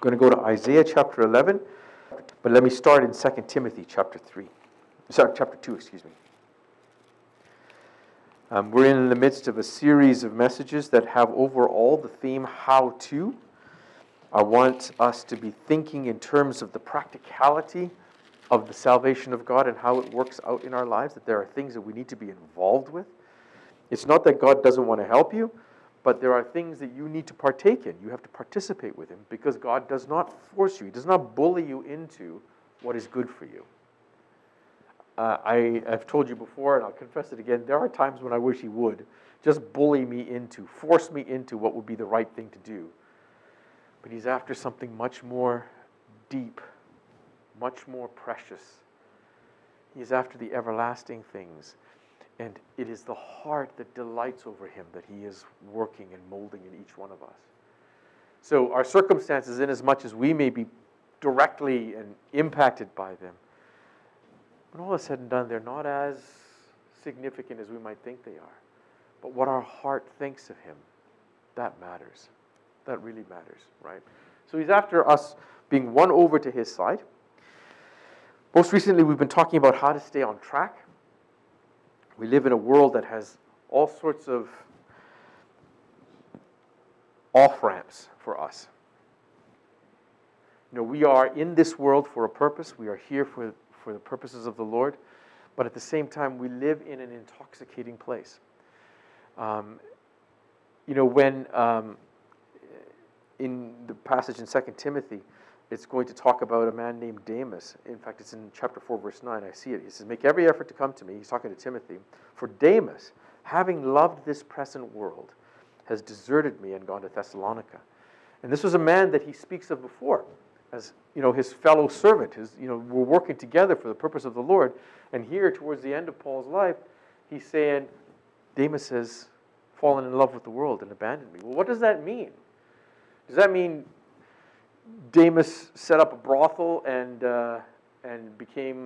going to go to Isaiah chapter 11, but let me start in 2 Timothy chapter 3. Sorry, chapter 2, excuse me. We're in the midst of a series of messages that have overall the theme, how to. I want us to be thinking in terms of the practicality of the salvation of God and how it works out in our lives, that there are things that we need to be involved with. It's not that God doesn't want to help you, but there are things that you need to partake in. You have to participate with Him because God does not force you. He does not bully you into what is good for you. I've told you before, and I'll confess it again, there are times when I wish He would just bully me into, force me into what would be the right thing to do. But He's after something much more deep, much more precious. He's after the everlasting things. And it is the heart that delights over Him that He is working and molding in each one of us. So our circumstances, inasmuch as we may be directly and impacted by them, when all is said and done, they're not as significant as we might think they are. But what our heart thinks of Him, that matters. That really matters, right? So He's after us being won over to His side. Most recently, we've been talking about how to stay on track. We live in a world that has all sorts of off-ramps for us. You know, we are in this world for a purpose. We are here for the purposes of the Lord. But at the same time, we live in an intoxicating place. When in the passage in 2 Timothy, it's going to talk about a man named Demas. In fact, it's in chapter 4, verse 9. I see it. He says, "Make every effort to come to me." He's talking to Timothy. "For Demas, having loved this present world, has deserted me and gone to Thessalonica." And this was a man that he speaks of before as, his fellow servant. We're working together for the purpose of the Lord. And here, towards the end of Paul's life, he's saying, Demas has fallen in love with the world and abandoned me. Well, what does that mean? Does that mean Demas set up a brothel and became,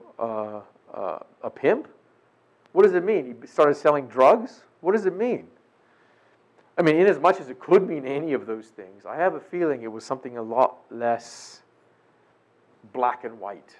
a pimp? What does it mean? He started selling drugs? What does it mean? I mean, in as much as it could mean any of those things, I have a feeling it was something a lot less black and white.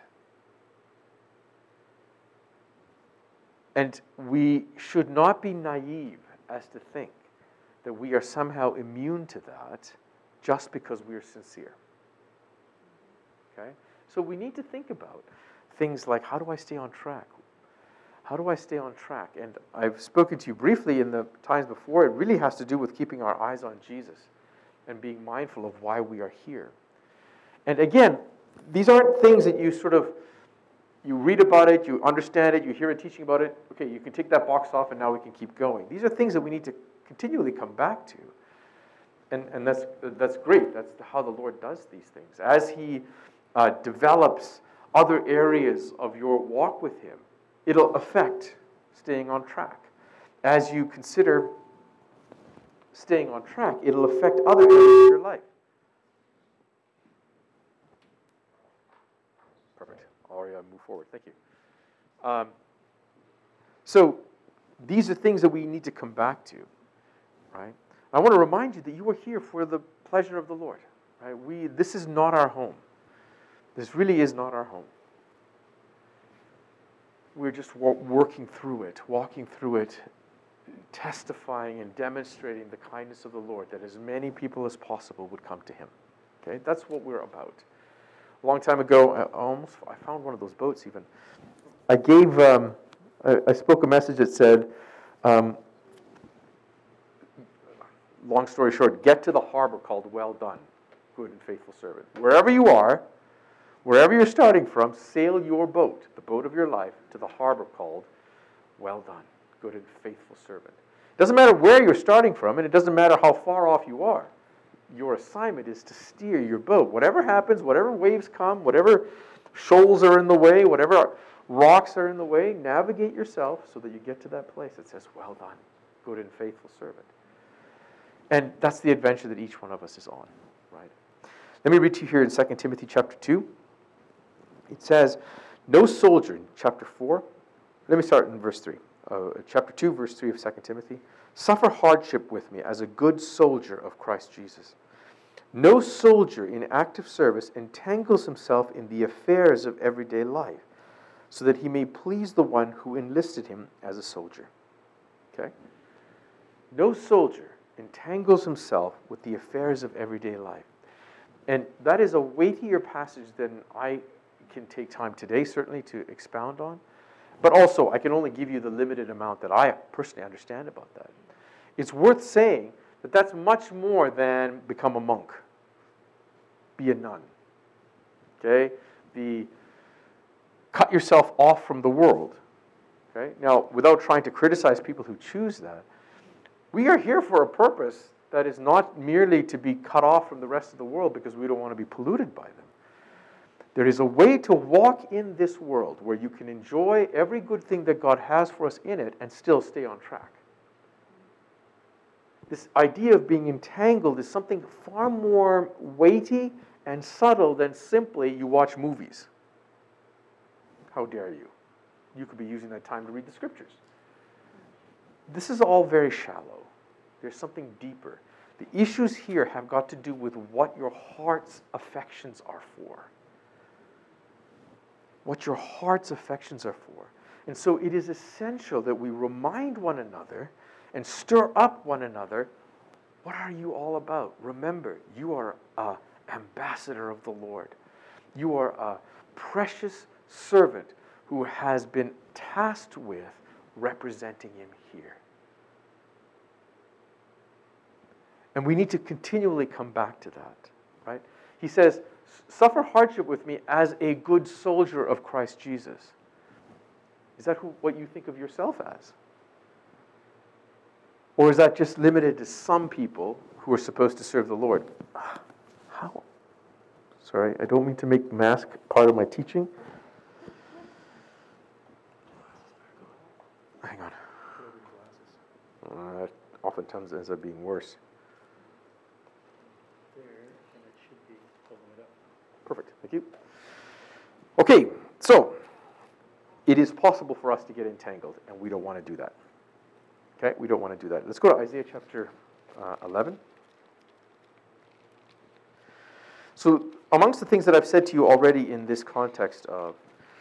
And we should not be naive as to think that we are somehow immune to that just because we are sincere. Okay? So we need to think about things like, how do I stay on track? How do I stay on track? And I've spoken to you briefly in the times before. It really has to do with keeping our eyes on Jesus and being mindful of why we are here. And again, these aren't things that you read about it, you understand it, you hear a teaching about it. Okay, you can tick that box off and now we can keep going. These are things that we need to continually come back to. And that's great. That's how the Lord does these things. As He develops other areas of your walk with Him, it'll affect staying on track. As you consider staying on track, it'll affect other areas of your life. Perfect. I'll already move forward. Thank you. So these are things that we need to come back to, right? I want to remind you that you are here for the pleasure of the Lord. Right? This is not our home. This really is not our home. We're just working through it, walking through it, testifying and demonstrating the kindness of the Lord, that as many people as possible would come to Him. Okay, that's what we're about. A long time ago, I found one of those boats even. I spoke a message that said, long story short, get to the harbor called Well Done, Good and Faithful Servant. Wherever you are, wherever you're starting from, sail your boat, the boat of your life, to the harbor called Well Done, Good and Faithful Servant. It doesn't matter where you're starting from, and it doesn't matter how far off you are. Your assignment is to steer your boat. Whatever happens, whatever waves come, whatever shoals are in the way, whatever rocks are in the way, navigate yourself so that you get to that place that says, Well done, good and faithful servant. And that's the adventure that each one of us is on, right? Let me read to you here in 2 Timothy chapter 2. It says, no soldier, in chapter 4, let me start in verse 3. Chapter 2, verse 3 of 2 Timothy. Suffer hardship with me as a good soldier of Christ Jesus. No soldier in active service entangles himself in the affairs of everyday life, so that he may please the one who enlisted him as a soldier. Okay? No soldier entangles himself with the affairs of everyday life. And that is a weightier passage than I can take time today, certainly, to expound on. But also, I can only give you the limited amount that I personally understand about that. It's worth saying that that's much more than become a monk, be a nun. Okay? Cut yourself off from the world. Okay? Now, without trying to criticize people who choose that, we are here for a purpose that is not merely to be cut off from the rest of the world because we don't want to be polluted by them. There is a way to walk in this world where you can enjoy every good thing that God has for us in it and still stay on track. This idea of being entangled is something far more weighty and subtle than simply you watch movies. How dare you? You could be using that time to read the scriptures. This is all very shallow. There's something deeper. The issues here have got to do with what your heart's affections are for. What your heart's affections are for. And so it is essential that we remind one another and stir up one another. What are you all about? Remember, you are an ambassador of the Lord. You are a precious servant who has been tasked with representing him here. And we need to continually come back to that, right? He says, suffer hardship with me as a good soldier of Christ Jesus. Is that what you think of yourself as? Or is that just limited to some people who are supposed to serve the Lord? How? Sorry, I don't mean to make mask part of my teaching. Hang on. That oftentimes ends up being worse. Perfect, thank you. Okay, so it is possible for us to get entangled, and we don't want to do that. Okay, we don't want to do that. Let's go to Isaiah chapter 11. So amongst the things that I've said to you already in this context of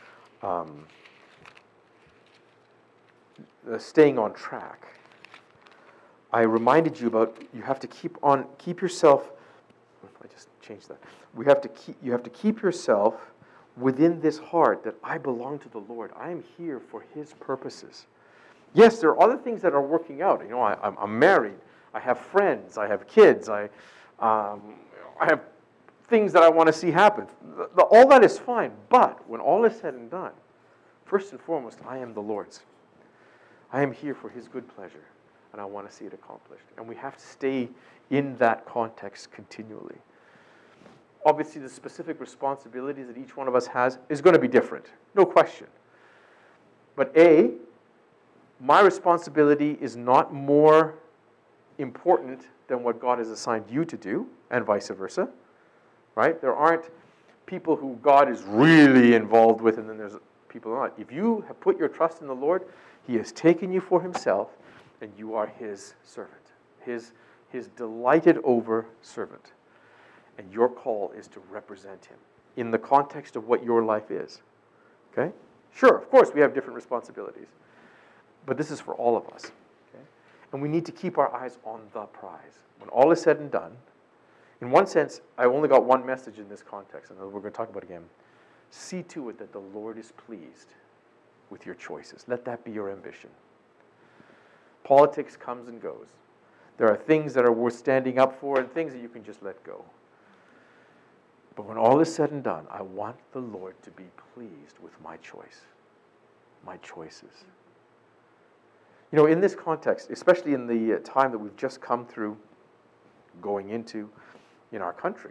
staying on track, I reminded you about you have to keep yourself. I just changed that. You have to keep yourself within this heart that I belong to the Lord. I am here for His purposes. Yes, there are other things that are working out. You know, I'm married. I have friends. I have kids. I have things that I want to see happen. All that is fine. But when all is said and done, first and foremost, I am the Lord's. I am here for His good pleasure, and I want to see it accomplished. And we have to stay in that context continually. Obviously, the specific responsibilities that each one of us has is going to be different, no question. But my responsibility is not more important than what God has assigned you to do, and vice versa, right? There aren't people who God is really involved with, and then there's people who aren't. If you have put your trust in the Lord, He has taken you for Himself, and you are His servant, His delighted over servant. And your call is to represent Him in the context of what your life is. Okay? Sure, of course, we have different responsibilities. But this is for all of us. Okay? And we need to keep our eyes on the prize. When all is said and done, in one sense, I only got one message in this context, and we're going to talk about it again. See to it that the Lord is pleased with your choices. Let that be your ambition. Politics comes and goes. There are things that are worth standing up for and things that you can just let go. But when all is said and done, I want the Lord to be pleased with my choice, my choices. You know, in this context, especially in the time that we've just come through, going into in our country,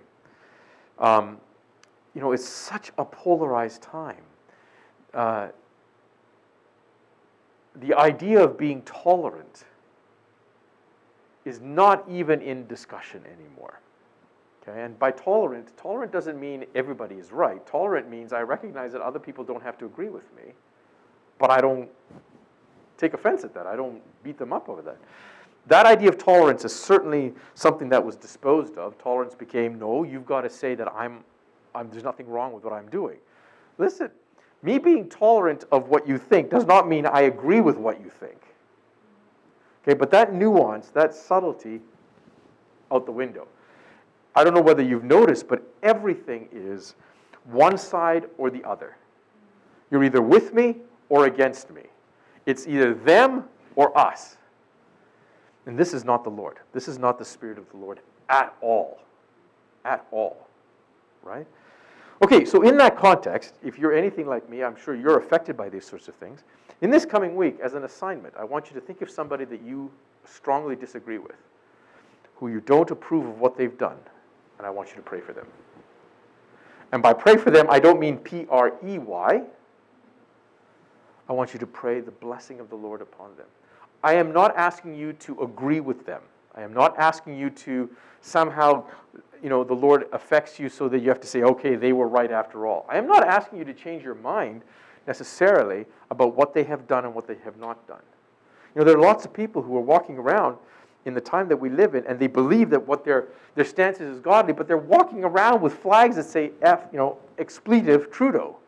you know, it's such a polarized time. The idea of being tolerant is not even in discussion anymore. Okay? And by tolerant doesn't mean everybody is right. Tolerant means I recognize that other people don't have to agree with me, but I don't take offense at that. I don't beat them up over that. That idea of tolerance is certainly something that was disposed of. Tolerance became, no, you've got to say that there's nothing wrong with what I'm doing. Listen, me being tolerant of what you think does not mean I agree with what you think. Okay, but that nuance, that subtlety, out the window. I don't know whether you've noticed, but everything is one side or the other. You're either with me or against me. It's either them or us. And this is not the Lord. This is not the Spirit of the Lord at all. At all. Right? Okay, so in that context, if you're anything like me, I'm sure you're affected by these sorts of things. In this coming week, as an assignment, I want you to think of somebody that you strongly disagree with, who you don't approve of what they've done, and I want you to pray for them. And by pray for them, I don't mean P-R-E-Y. I want you to pray the blessing of the Lord upon them. I am not asking you to agree with them. I am not asking you to somehow, the Lord affects you so that you have to say, okay, they were right after all. I am not asking you to change your mind necessarily about what they have done and what they have not done. There are lots of people who are walking around in the time that we live in, and they believe that what their stance is godly, but they're walking around with flags that say expletive Trudeau.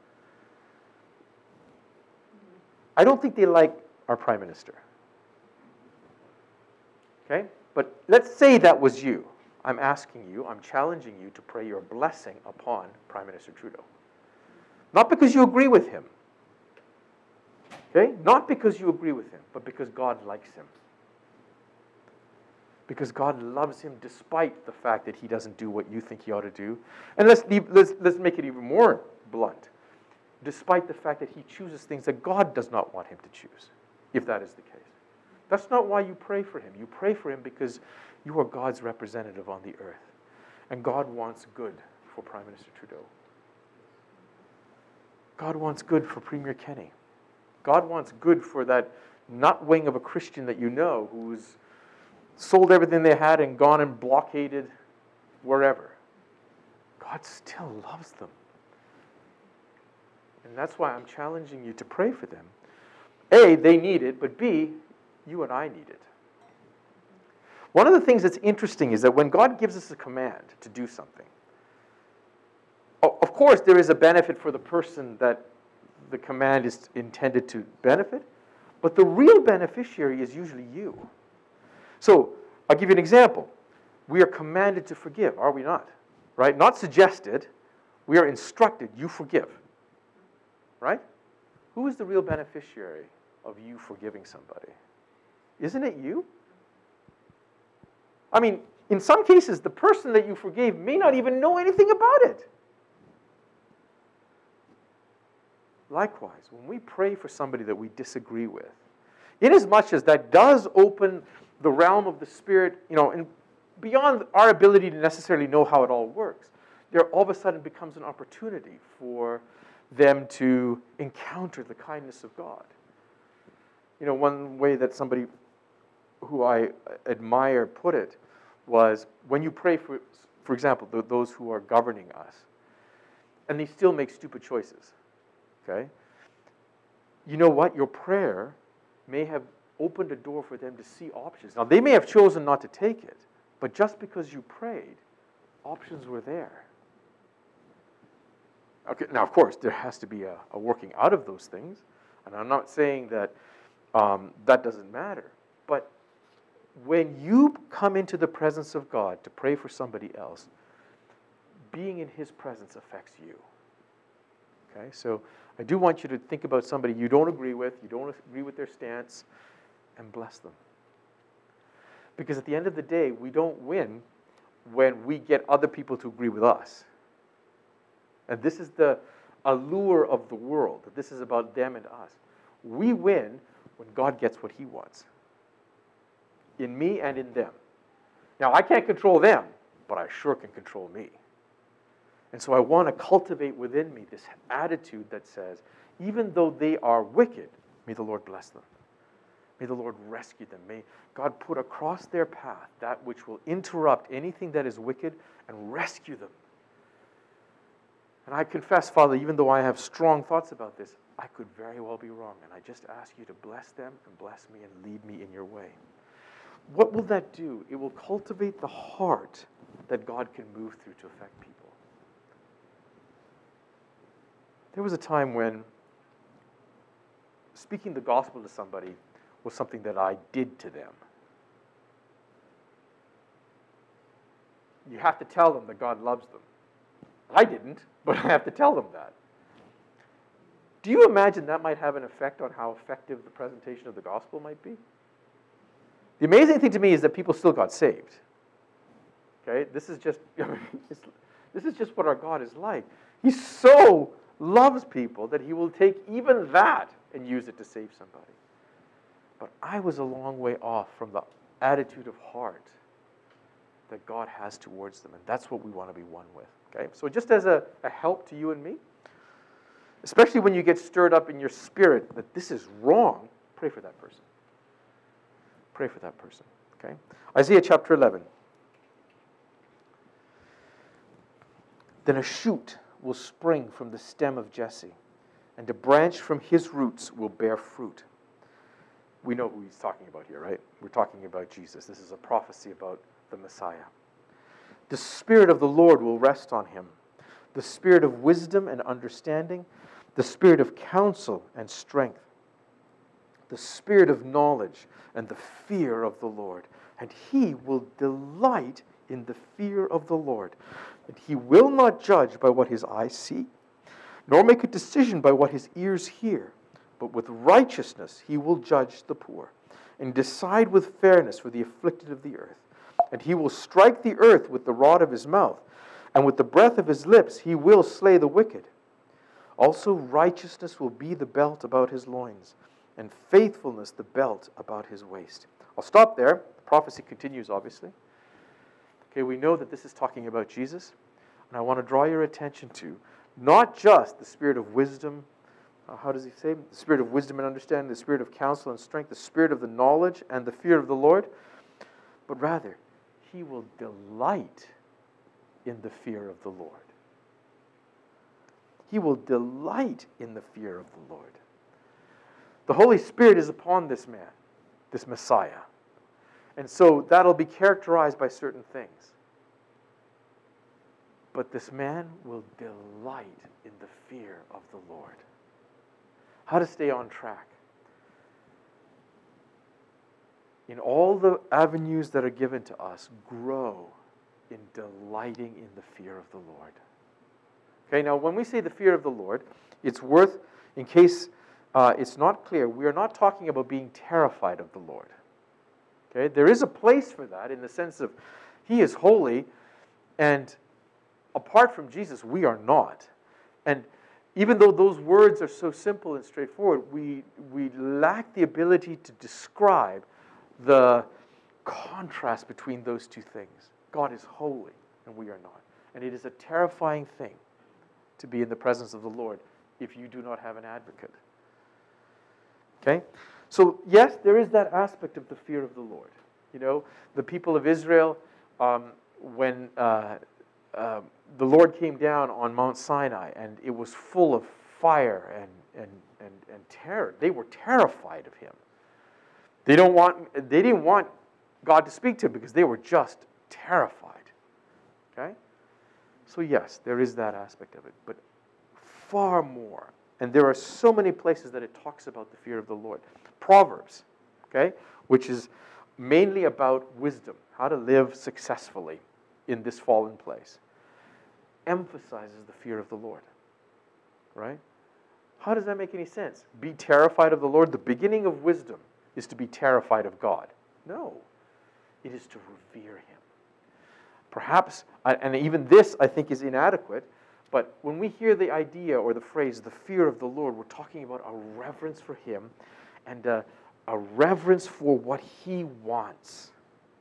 I don't think they like our Prime Minister. Okay? But let's say that was you. I'm asking you, I'm challenging you to pray your blessing upon Prime Minister Trudeau. Not because you agree with him. Okay? Not because you agree with him, but because God likes him. Because God loves him despite the fact that he doesn't do what you think he ought to do. And let's make it even more blunt. Despite the fact that he chooses things that God does not want him to choose, if that is the case. That's not why you pray for him. You pray for him because you are God's representative on the earth. And God wants good for Prime Minister Trudeau. God wants good for Premier Kenney. God wants good for that nutwing of a Christian that you know who's sold everything they had and gone and blockaded wherever. God still loves them. And that's why I'm challenging you to pray for them. A, they need it, but B, you and I need it. One of the things that's interesting is that when God gives us a command to do something, of course there is a benefit for the person that the command is intended to benefit, but the real beneficiary is usually you. So, I'll give you an example. We are commanded to forgive, are we not? Right? Not suggested. We are instructed, you forgive. Right? Who is the real beneficiary of you forgiving somebody? Isn't it you? I mean, in some cases, the person that you forgave may not even know anything about it. Likewise, when we pray for somebody that we disagree with, inasmuch as that does open the realm of the Spirit, and beyond our ability to necessarily know how it all works, there all of a sudden becomes an opportunity for them to encounter the kindness of God. One way that somebody who I admire put it was, when you pray for example, those who are governing us, and they still make stupid choices, okay? You know what? Your prayer may have opened a door for them to see options. Now, they may have chosen not to take it, but just because you prayed, options were there. Okay, now, of course, there has to be a working out of those things, and I'm not saying that that doesn't matter, but when you come into the presence of God to pray for somebody else, being in his presence affects you. Okay, so I do want you to think about somebody you don't agree with, you don't agree with their stance, and bless them. Because at the end of the day, we don't win when we get other people to agree with us. And this is the allure of the world, that this is about them and us. We win when God gets what he wants. In me and in them. Now, I can't control them, but I sure can control me. And so I want to cultivate within me this attitude that says, even though they are wicked, may the Lord bless them. May the Lord rescue them. May God put across their path that which will interrupt anything that is wicked and rescue them. And I confess, Father, even though I have strong thoughts about this, I could very well be wrong. And I just ask you to bless them and bless me and lead me in your way. what will that do? It will cultivate the heart that God can move through to affect people. There was a time when speaking the gospel to somebody was something that I did to them. You have to tell them that God loves them. I didn't, but I have to tell them that. Do you imagine that might have an effect on how effective the presentation of the gospel might be? The amazing thing to me is that people still got saved. Okay, this is just what our God is like. He so loves people that he will take even that and use it to save somebody. But I was a long way off from the attitude of heart that God has towards them, and that's what we want to be one with. Okay, so just as a help to you and me, especially when you get stirred up in your spirit that this is wrong, pray for that person. Pray for that person. Okay, Isaiah chapter 11. Then a shoot will spring from the stem of Jesse, and a branch from his roots will bear fruit. We know who he's talking about here, right? We're talking about Jesus. This is a prophecy about the Messiah. The Spirit of the Lord will rest on him, the Spirit of wisdom and understanding, the Spirit of counsel and strength, the Spirit of knowledge and the fear of the Lord. And he will delight in the fear of the Lord. And he will not judge by what his eyes see, nor make a decision by what his ears hear, but with righteousness he will judge the poor, and decide with fairness for the afflicted of the earth. And he will strike the earth with the rod of his mouth, and with the breath of his lips he will slay the wicked. Also righteousness will be the belt about his loins, and faithfulness the belt about his waist. I'll stop there. The prophecy continues, obviously. Okay, we know that this is talking about Jesus, and I want to draw your attention to not just the spirit of wisdom, how does he say? The spirit of wisdom and understanding, the spirit of counsel and strength, the spirit of the knowledge and the fear of the Lord, but rather, he will delight in the fear of the Lord. He will delight in the fear of the Lord. The Holy Spirit is upon this man, this Messiah. And so that'll be characterized by certain things. But this man will delight in the fear of the Lord. How to stay on track. In all the avenues that are given to us, grow in delighting in the fear of the Lord. Okay, now when we say the fear of the Lord, it's worth, in case it's not clear, we are not talking about being terrified of the Lord. Okay, there is a place for that in the sense of he is holy, and apart from Jesus, we are not. And even though those words are so simple and straightforward, we lack the ability to describe the contrast between those two things. God is holy, and we are not. And it is a terrifying thing to be in the presence of the Lord if you do not have an advocate. Okay? So, yes, there is that aspect of the fear of the Lord. You know, the people of Israel, when the Lord came down on Mount Sinai, and it was full of fire and terror. They were terrified of him. They didn't want God to speak to them because they were just terrified. Okay? So yes, there is that aspect of it, but far more. And there are so many places that it talks about the fear of the Lord. Proverbs, okay, which is mainly about wisdom, how to live successfully in this fallen place, emphasizes the fear of the Lord, right? How does that make any sense? Be terrified of the Lord. The beginning of wisdom is to be terrified of God. No, it is to revere him. Perhaps, and even this I think is inadequate, but when we hear the idea or the phrase, the fear of the Lord, we're talking about a reverence for him and a reverence for what he wants.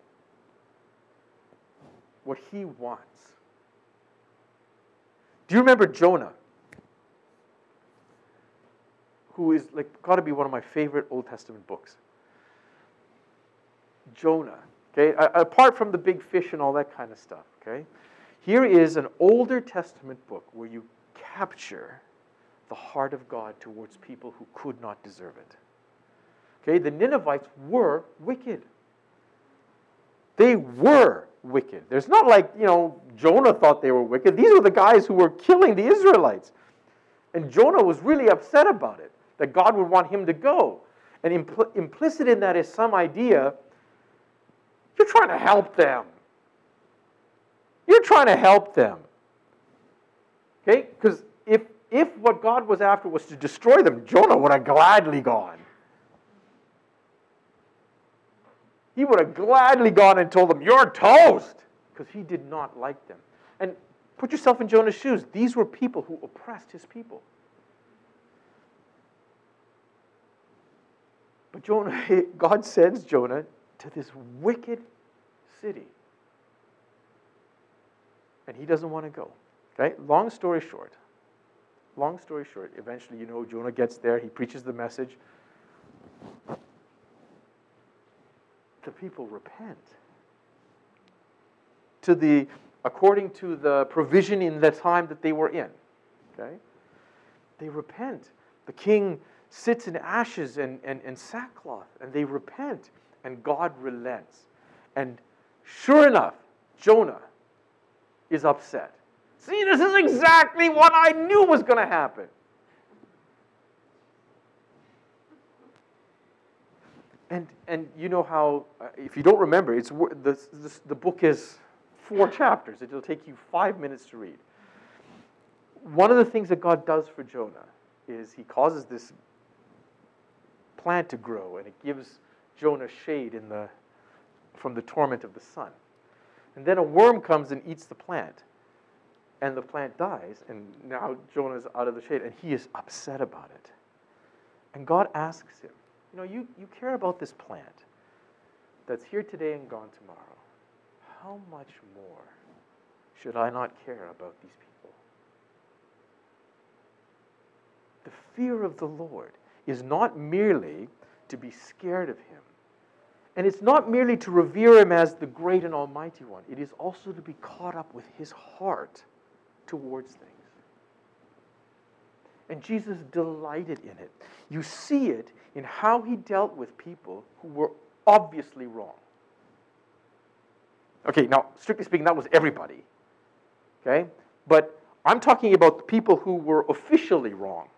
What he wants. Do you remember Jonah? Who is got to be one of my favorite Old Testament books. Jonah, okay? Apart from the big fish and all that kind of stuff, okay? Here is an Older Testament book where you capture the heart of God towards people who could not deserve it. Okay? The Ninevites were wicked. They were wicked. There's not like, Jonah thought they were wicked. These were the guys who were killing the Israelites. And Jonah was really upset about it, that God would want him to go. And implicit in that is some idea, you're trying to help them. You're trying to help them. Okay? Because if what God was after was to destroy them, Jonah would have gladly gone. He would have gladly gone and told them, you're toast, because he did not like them. And put yourself in Jonah's shoes. These were people who oppressed his people. But God sends Jonah to this wicked city. And he doesn't want to go. Okay? Long story short, eventually, Jonah gets there, he preaches the message. The people repent. According to the provision in the time that they were in. Okay? They repent. The king sits in ashes and sackcloth, and they repent, and God relents. And sure enough, Jonah is upset. See, this is exactly what I knew was going to happen. And you know how, if you don't remember, the book is 4 chapters. It'll take you 5 minutes to read. One of the things that God does for Jonah is he causes this plant to grow, and it gives Jonah shade from the torment of the sun. And then a worm comes and eats the plant. And the plant dies, and now Jonah's out of the shade, and he is upset about it. And God asks him, you care about this plant that's here today and gone tomorrow. How much more should I not care about these people? The fear of the Lord is not merely to be scared of him. And it's not merely to revere him as the great and almighty one. It is also to be caught up with his heart towards things. And Jesus delighted in it. You see it in how he dealt with people who were obviously wrong. Okay, now, strictly speaking, that was everybody. Okay? But I'm talking about the people who were officially wrong.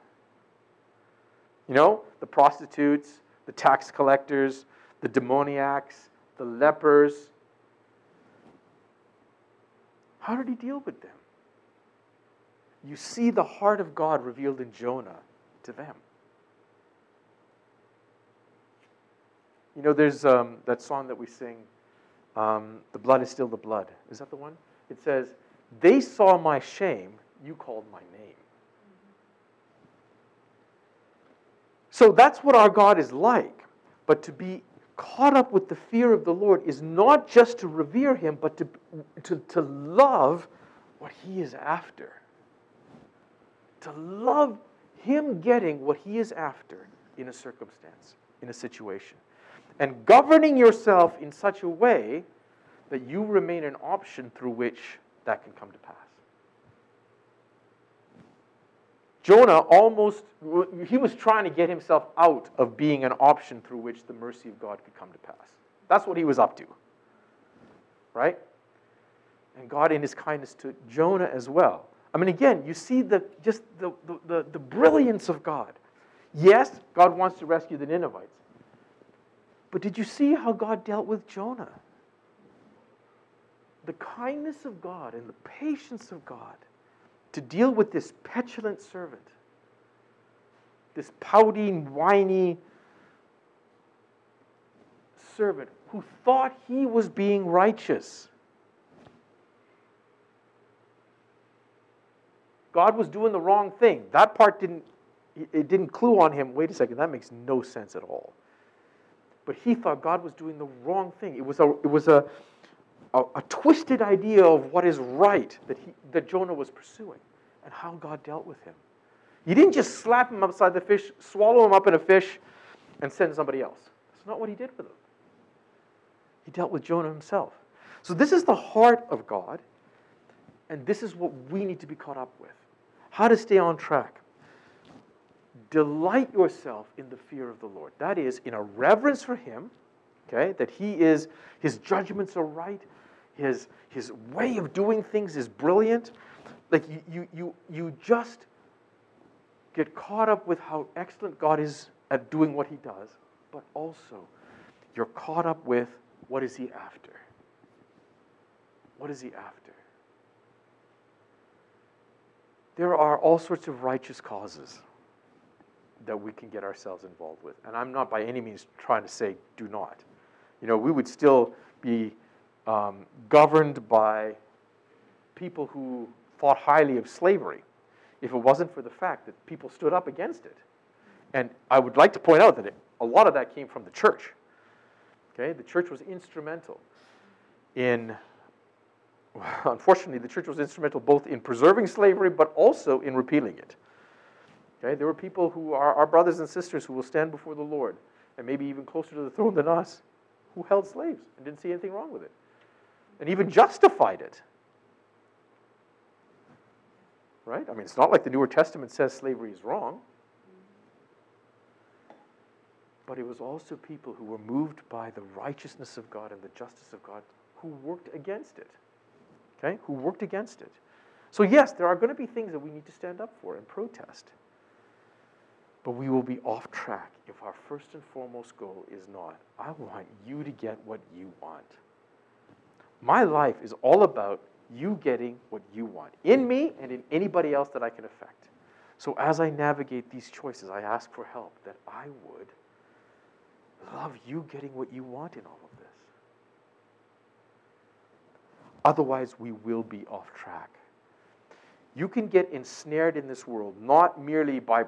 The prostitutes, the tax collectors, the demoniacs, the lepers. How did he deal with them? You see the heart of God revealed in Jonah to them. There's that song that we sing, The Blood is Still the Blood. Is that the one? It says, they saw my shame, you called my name. So that's what our God is like. But to be caught up with the fear of the Lord is not just to revere him, but to love what he is after. To love him getting what he is after in a circumstance, in a situation. And governing yourself in such a way that you remain an option through which that can come to pass. Jonah he was trying to get himself out of being an option through which the mercy of God could come to pass. That's what he was up to. Right? And God in his kindness to Jonah as well. I mean, again, you see the brilliance of God. Yes, God wants to rescue the Ninevites. But did you see how God dealt with Jonah? The kindness of God and the patience of God to deal with this petulant servant, this pouting, whiny servant who thought he was being righteous. God was doing the wrong thing. That part didn't clue on him. Wait a second, that makes no sense at all. But he thought God was doing the wrong thing. It was a twisted idea of what is right that Jonah was pursuing, and how God dealt with him. He didn't just slap him upside the fish, swallow him up in a fish, and send somebody else. That's not what he did with him. He dealt with Jonah himself. So this is the heart of God, and this is what we need to be caught up with. How to stay on track. Delight yourself in the fear of the Lord. That is, in a reverence for him, Okay? That his judgments are right, his way of doing things is brilliant. Like you just get caught up with how excellent God is at doing what he does, but also you're caught up with what is he after? What is he after? There are all sorts of righteous causes that we can get ourselves involved with. And I'm not by any means trying to say do not. We would still be governed by people who thought highly of slavery if it wasn't for the fact that people stood up against it. And I would like to point out that a lot of that came from the church. Okay? The church was instrumental unfortunately, the church was instrumental both in preserving slavery, but also in repealing it. Okay? There were people who are our brothers and sisters who will stand before the Lord, and maybe even closer to the throne than us, who held slaves and didn't see anything wrong with it, and even justified it. Right? I mean, it's not like the Newer Testament says slavery is wrong. But it was also people who were moved by the righteousness of God and the justice of God who worked against it. Okay? Who worked against it. So yes, there are going to be things that we need to stand up for and protest. But we will be off track if our first and foremost goal is not, I want you to get what you want. My life is all about you getting what you want, in me and in anybody else that I can affect. So as I navigate these choices, I ask for help that I would love you getting what you want in all of this. Otherwise, we will be off track. You can get ensnared in this world not merely by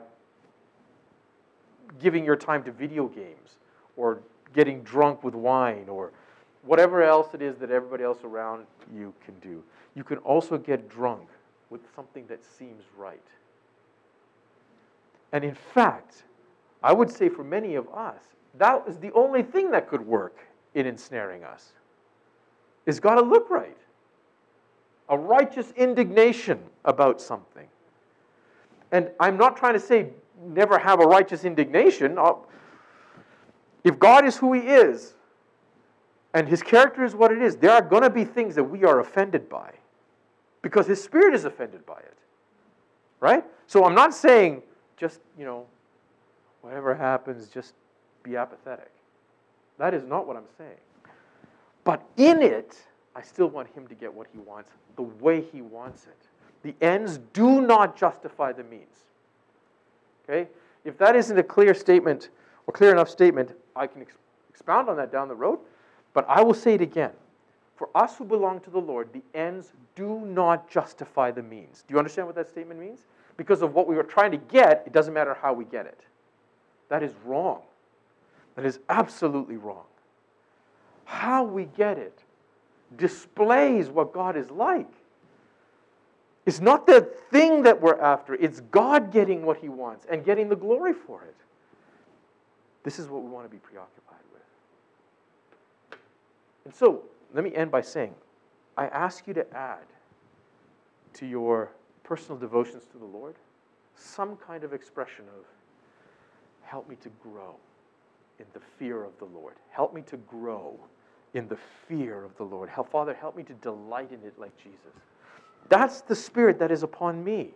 giving your time to video games or getting drunk with wine or whatever else it is that everybody else around you can do. You can also get drunk with something that seems right. And in fact, I would say for many of us, that is the only thing that could work in ensnaring us. It's got to look right. A righteous indignation about something. And I'm not trying to say never have a righteous indignation. If God is who he is, and his character is what it is, there are going to be things that we are offended by. Because his Spirit is offended by it. Right? So I'm not saying just, whatever happens, just be apathetic. That is not what I'm saying. But in it, I still want him to get what he wants, the way he wants it. The ends do not justify the means. Okay? If that isn't a clear statement, or clear enough statement, I can expound on that down the road. But I will say it again. For us who belong to the Lord, the ends do not justify the means. Do you understand what that statement means? Because of what we were trying to get, it doesn't matter how we get it. That is wrong. That is absolutely wrong. How we get it displays what God is like. It's not the thing that we're after. It's God getting what he wants and getting the glory for it. This is what we want to be preoccupied with. And so, let me end by saying, I ask you to add to your personal devotions to the Lord some kind of expression of, help me to grow in the fear of the Lord. Help me to grow in the fear of the Lord. Father, help me to delight in it like Jesus. That's the Spirit that is upon me.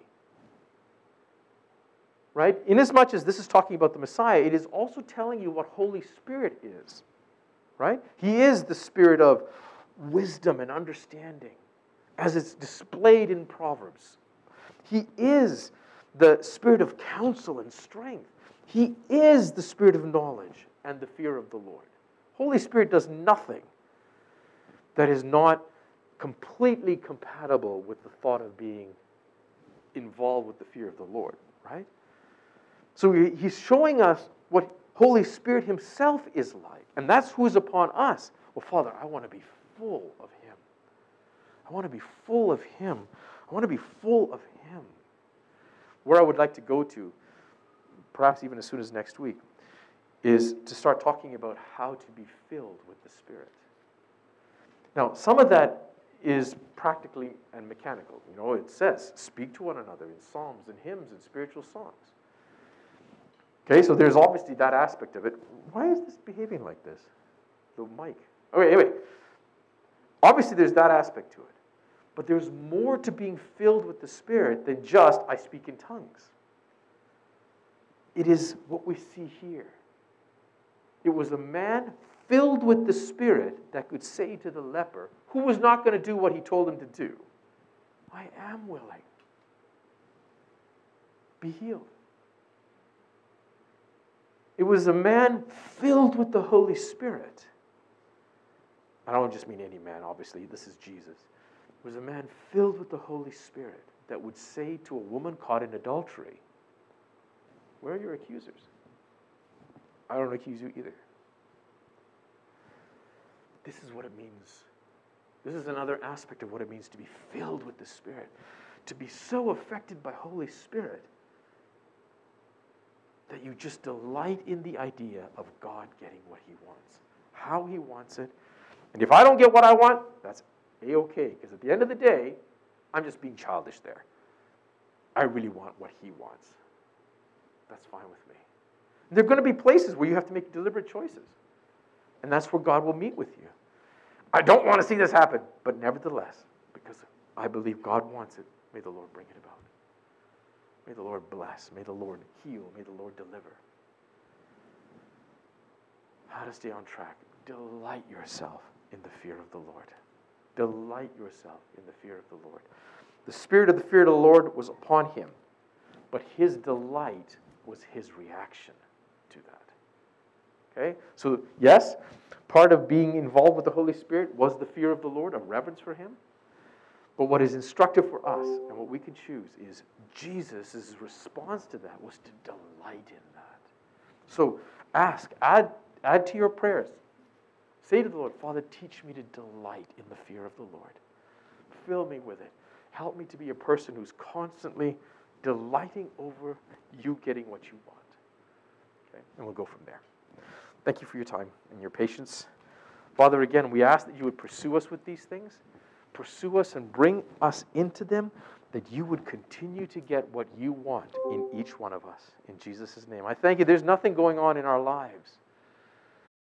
Right? Inasmuch as this is talking about the Messiah, it is also telling you what Holy Spirit is. Right? He is the Spirit of wisdom and understanding, as it's displayed in Proverbs. He is the Spirit of counsel and strength. He is the Spirit of knowledge and the fear of the Lord. Holy Spirit does nothing that is not completely compatible with the thought of being involved with the fear of the Lord, right? So he's showing us what Holy Spirit himself is like, and that's who is upon us. Well, Father, I want to be full of him. I want to be full of him. I want to be full of him. Where I would like to go to, perhaps even as soon as next week, is to start talking about how to be filled with the Spirit. Now, some of that is practically and mechanical. It says, speak to one another in psalms and hymns and spiritual songs. Okay, so there's obviously that aspect of it. Why is this behaving like this? the mic. Okay, anyway. Obviously, there's that aspect to it. But there's more to being filled with the Spirit than just, I speak in tongues. It is what we see here. It was a man filled with the Spirit that could say to the leper, who was not going to do what he told him to do, I am willing. Be healed. It was a man filled with the Holy Spirit. I don't just mean any man, obviously. This is Jesus. It was a man filled with the Holy Spirit that would say to a woman caught in adultery, where are your accusers? I don't accuse you either. This is what it means. This is another aspect of what it means to be filled with the Spirit. To be so affected by Holy Spirit that you just delight in the idea of God getting what He wants, how He wants it. And if I don't get what I want, that's A-okay, because at the end of the day, I'm just being childish there. I really want what He wants. That's fine with me. And there are going to be places where you have to make deliberate choices. And that's where God will meet with you. I don't want to see this happen, but nevertheless, because I believe God wants it, may the Lord bring it about. May the Lord bless. May the Lord heal. May the Lord deliver. How to stay on track. Delight yourself in the fear of the Lord. Delight yourself in the fear of the Lord. The spirit of the fear of the Lord was upon him, but his delight was his reaction to that. Okay? So, yes, part of being involved with the Holy Spirit was the fear of the Lord, a reverence for Him. But what is instructive for us, and what we can choose, is Jesus' response to that was to delight in that. So, ask, add to your prayers. Say to the Lord, Father, teach me to delight in the fear of the Lord. Fill me with it. Help me to be a person who's constantly delighting over you getting what you want. Okay? And we'll go from there. Thank you for your time and your patience. Father, again, we ask that you would pursue us with these things. Pursue us and bring us into them, that you would continue to get what you want in each one of us. In Jesus' name. I thank you. There's nothing going on in our lives